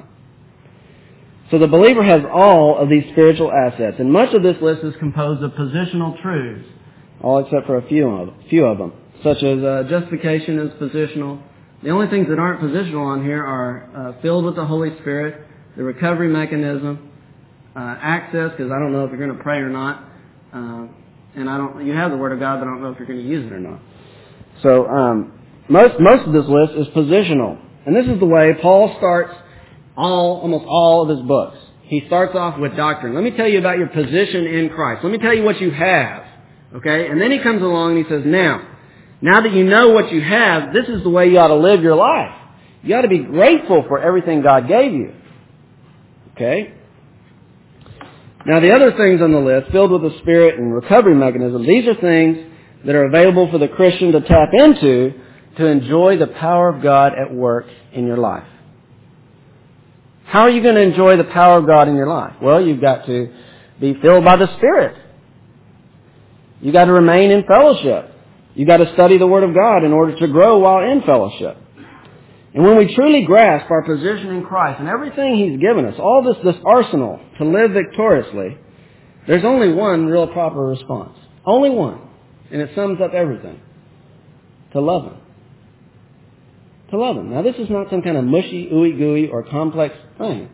So the believer has all of these spiritual assets. And much of this list is composed of positional truths, all except for a few of, few of them, such as uh, justification is positional. The only things that aren't positional on here are uh, filled with the Holy Spirit, the recovery mechanism, uh, access, because I don't know if you're going to pray or not, uh, and I don't. You have the Word of God, but I don't know if you're going to use it or not. So um, most most of this list is positional, and this is the way Paul starts all almost all of his books. He starts off with doctrine. Let me tell you about your position in Christ. Let me tell you what you have, okay? And then he comes along and he says, now, now that you know what you have, this is the way you ought to live your life. You ought to be grateful for everything God gave you. Okay? Now the other things on the list, filled with the Spirit and recovery mechanism, these are things that are available for the Christian to tap into to enjoy the power of God at work in your life. How are you going to enjoy the power of God in your life? Well, you've got to be filled by the Spirit. You've got to remain in fellowship. You've got to study the Word of God in order to grow while in fellowship. And when we truly grasp our position in Christ and everything He's given us, all this, this arsenal to live victoriously, there's only one real proper response. Only one. And it sums up everything. To love Him. To love Him. Now this is not some kind of mushy, ooey gooey, or complex thing.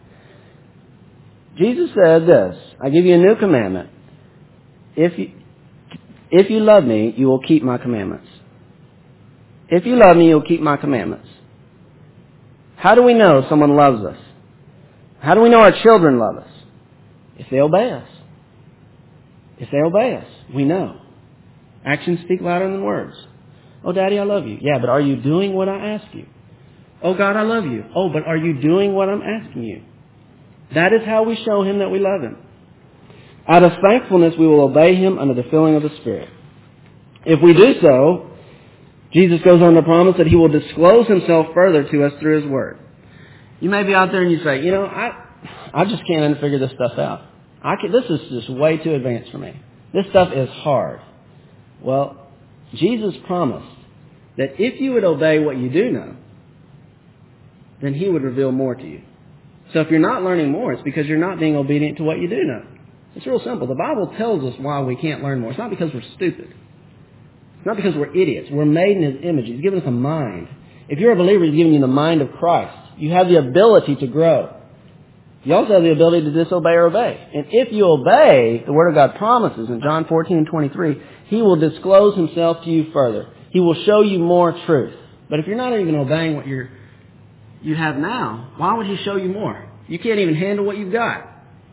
Jesus said this, I give you a new commandment. If you, if you love me, you will keep my commandments. If you love me, you'll keep my commandments. How do we know someone loves us? How do we know our children love us? If they obey us. If they obey us, we know. Actions speak louder than words. Oh, Daddy, I love you. Yeah, but are you doing what I ask you? Oh, God, I love you. Oh, but are you doing what I'm asking you? That is how we show Him that we love Him. Out of thankfulness, we will obey Him under the filling of the Spirit. If we do so, Jesus goes on to promise that He will disclose Himself further to us through His Word. You may be out there and you say, you know, I I just can't figure this stuff out. I can, this is just way too advanced for me. This stuff is hard. Well, Jesus promised that if you would obey what you do know, then He would reveal more to you. So if you're not learning more, it's because you're not being obedient to what you do know. It's real simple. The Bible tells us why we can't learn more. It's not because we're stupid. It's not because we're idiots. We're made in His image. He's given us a mind. If you're a believer, He's given you the mind of Christ. You have the ability to grow. You also have the ability to disobey or obey. And if you obey, the Word of God promises in John fourteen and twenty-three, He will disclose Himself to you further. He will show you more truth. But if you're not even obeying what you're, you have now, why would He show you more? You can't even handle what you've got.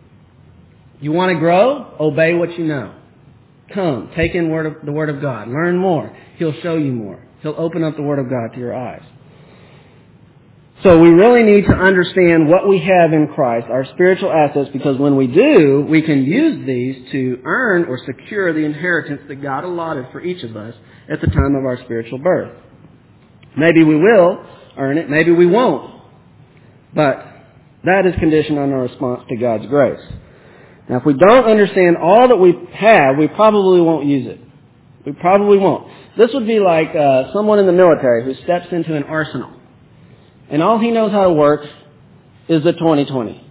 You want to grow? Obey what you know. Come, take in word of, the Word of God. Learn more. He'll show you more. He'll open up the Word of God to your eyes. So we really need to understand what we have in Christ, our spiritual assets, because when we do, we can use these to earn or secure the inheritance that God allotted for each of us at the time of our spiritual birth. Maybe we will earn it, maybe we won't. But that is conditioned on our response to God's grace. Now, if we don't understand all that we have, we probably won't use it. We probably won't. This would be like uh, someone in the military who steps into an arsenal, and all he knows how to work is the twenty twenty.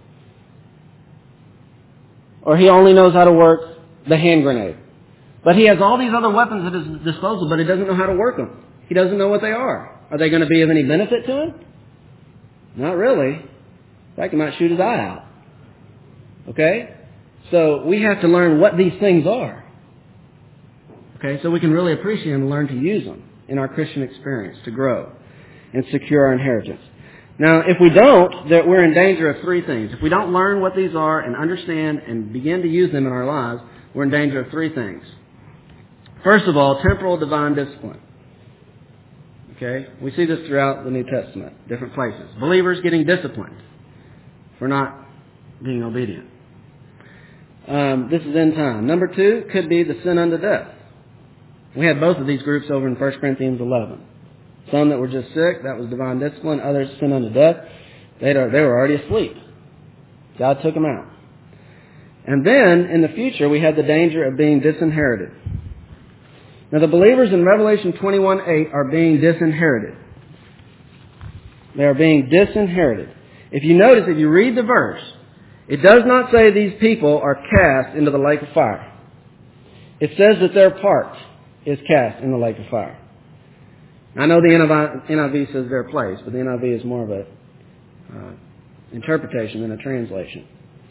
Or he only knows how to work the hand grenade. But he has all these other weapons at his disposal, but he doesn't know how to work them. He doesn't know what they are. Are they going to be of any benefit to him? Not really. In fact, he might shoot his eye out. Okay? So we have to learn what these things are. Okay? So we can really appreciate them and learn to use them in our Christian experience to grow and secure our inheritance. Now, if we don't, that we're in danger of three things. If we don't learn what these are and understand and begin to use them in our lives, we're in danger of three things. First of all, temporal divine discipline. Okay? We see this throughout the New Testament, different places. Believers getting disciplined for not being obedient. Um, this is end time. Number two could be the sin unto death. We had both of these groups over in First Corinthians eleven. Some that were just sick, that was divine discipline. Others, sin unto death. They they were already asleep. God took them out. And then, in the future, we had the danger of being disinherited. Now, the believers in Revelation twenty-one eight are being disinherited. They are being disinherited. If you notice, if you read the verse, it does not say these people are cast into the lake of fire. It says that their part is cast in the lake of fire. I know the N I V says their place, but the N I V is more of a uh, interpretation than a translation.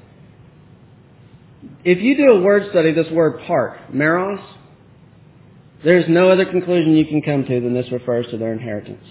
If you do a word study of this word part, meros, there's no other conclusion you can come to than this refers to their inheritance.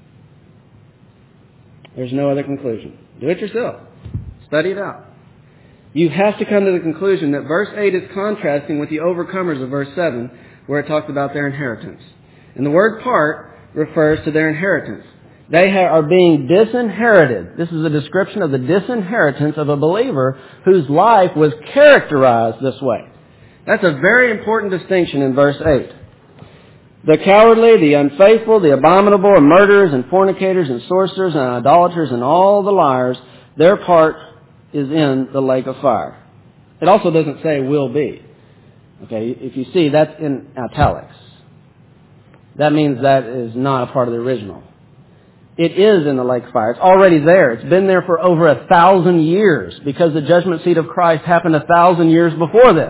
There's no other conclusion. Do it yourself. Study it out. You have to come to the conclusion that verse eight is contrasting with the overcomers of verse seven, where it talks about their inheritance. And the word part refers to their inheritance. They are being disinherited. This is a description of the disinheritance of a believer whose life was characterized this way. That's a very important distinction in verse eight. The cowardly, the unfaithful, the abominable, and murderers, and fornicators, and sorcerers, and idolaters, and all the liars, their part is in the lake of fire. It also doesn't say will be. Okay, if you see, that's in italics. That means that is not a part of the original. It is in the lake of fire. It's already there. It's been there for over a thousand years because the judgment seat of Christ happened a thousand years before this.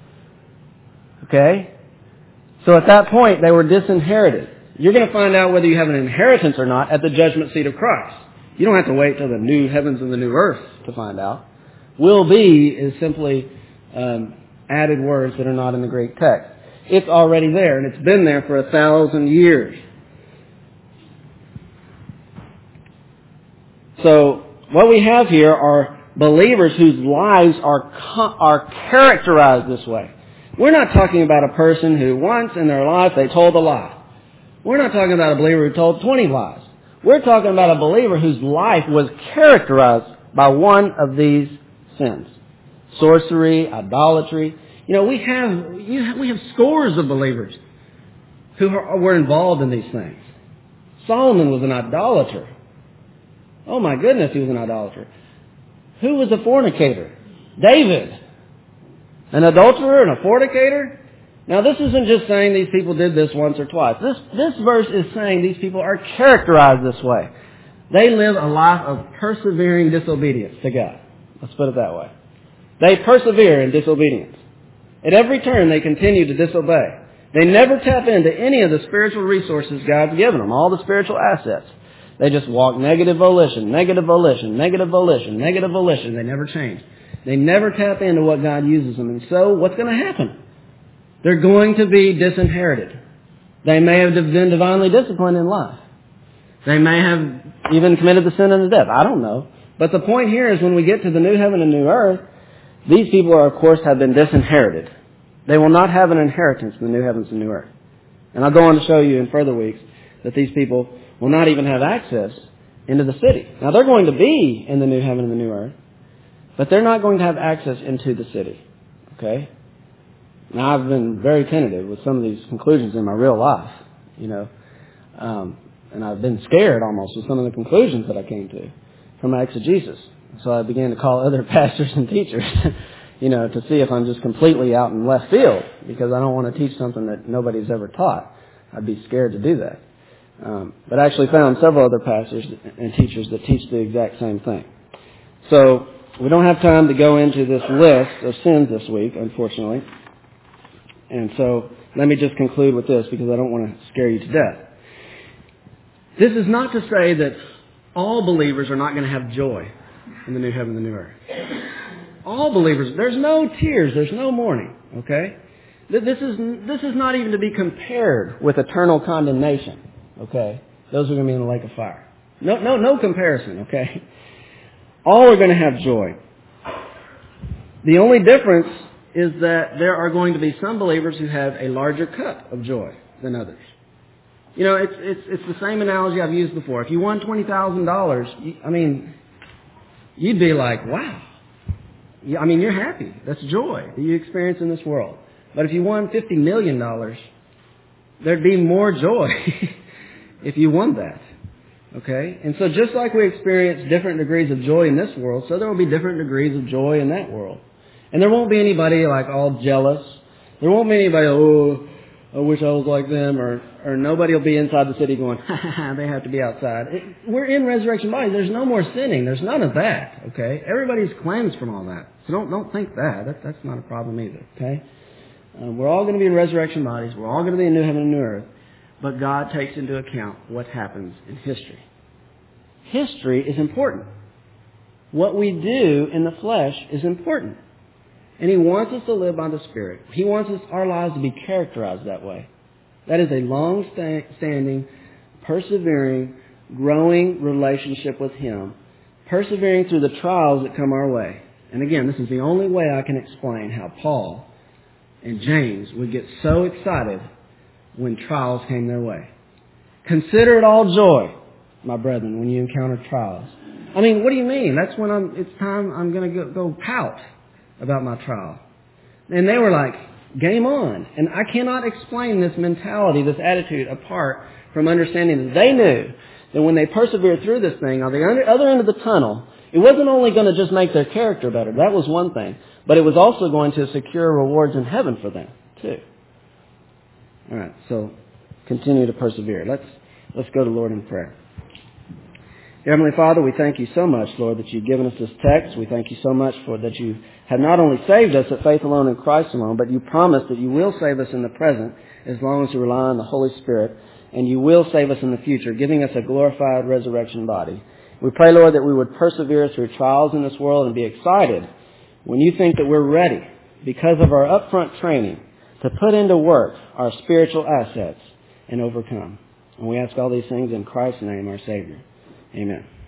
Okay? So at that point, they were disinherited. You're going to find out whether you have an inheritance or not at the judgment seat of Christ. You don't have to wait till the new heavens and the new earth to find out. Will be is simply um, added words that are not in the Greek text. It's already there, and it's been there for a thousand years. So what we have here are believers whose lives are are characterized this way. We're not talking about a person who once in their life they told a lie. We're not talking about a believer who told twenty lies. We're talking about a believer whose life was characterized by one of these sins. Sorcery, idolatry. You know, we have, you have we have scores of believers who are, were involved in these things. Solomon was an idolater. Oh my goodness, he was an idolater. Who was a fornicator? David. An adulterer and a fornicator? Now this isn't just saying these people did this once or twice. This, this verse is saying these people are characterized this way. They live a life of persevering disobedience to God. Let's put it that way. They persevere in disobedience. At every turn they continue to disobey. They never tap into any of the spiritual resources God's given them, all the spiritual assets. They just walk negative volition, negative volition, negative volition, negative volition. They never change. They never tap into what God uses them. And so what's going to happen? They're going to be disinherited. They may have been divinely disciplined in life. They may have even committed the sin unto death. I don't know. But the point here is when we get to the new heaven and new earth, these people, are, of course, have been disinherited. They will not have an inheritance in the new heavens and new earth. And I'll go on to show you in further weeks that these people will not even have access into the city. Now, they're going to be in the new heaven and the new earth, but they're not going to have access into the city. Okay? Now, I've been very tentative with some of these conclusions in my real life, you know, um, and I've been scared almost with some of the conclusions that I came to from my exegesis. So I began to call other pastors and teachers, you know, to see if I'm just completely out in left field, because I don't want to teach something that nobody's ever taught. I'd be scared to do that. Um, but I actually found several other pastors and teachers that teach the exact same thing. So we don't have time to go into this list of sins this week, unfortunately. And so let me just conclude with this, because I don't want to scare you to death. This is not to say that all believers are not going to have joy in the new heaven and the new earth. All believers, there's no tears, there's no mourning, okay? This is, this is not even to be compared with eternal condemnation, okay? Those are going to be in the lake of fire. No, no, no comparison, okay? All are going to have joy. The only difference is that there are going to be some believers who have a larger cup of joy than others. You know, it's it's it's the same analogy I've used before. If you won twenty thousand dollars, I mean, you'd be like, wow. I mean, you're happy. That's joy that you experience in this world. But if you won fifty million dollars, there'd be more joy if you won that. Okay? And so just like we experience different degrees of joy in this world, so there will be different degrees of joy in that world. And there won't be anybody like all jealous. There won't be anybody, oh, I wish I was like them, or or nobody will be inside the city going, ha ha ha, they have to be outside. It, we're in resurrection bodies. There's no more sinning. There's none of that, okay? Everybody's cleansed from all that. So don't don't think that. that that's not a problem either, okay? Uh, we're all going to be in resurrection bodies. We're all going to be in new heaven and new earth. But God takes into account what happens in history. History is important. What we do in the flesh is important. And He wants us to live by the Spirit. He wants us, our lives to be characterized that way. That is a long-standing, persevering, growing relationship with Him, persevering through the trials that come our way. And again, this is the only way I can explain how Paul and James would get so excited when trials came their way. Consider it all joy, my brethren, when you encounter trials. I mean, what do you mean? That's when I'm, it's time I'm going to go, go pout about my trial. And they were like, game on. And I cannot explain this mentality, this attitude, apart from understanding that they knew that when they persevered through this thing, on the other end of the tunnel, it wasn't only going to just make their character better. That was one thing. But it was also going to secure rewards in heaven for them, too. All right, so continue to persevere. Let's, let's go to Lord in prayer. Heavenly Father, we thank You so much, Lord, that You've given us this text. We thank You so much for that You have not only saved us at faith alone in Christ alone, but You promised that You will save us in the present as long as we rely on the Holy Spirit, and You will save us in the future, giving us a glorified resurrection body. We pray, Lord, that we would persevere through trials in this world and be excited when You think that we're ready, because of our upfront training, to put into work our spiritual assets and overcome. And we ask all these things in Christ's name, our Savior. Amen.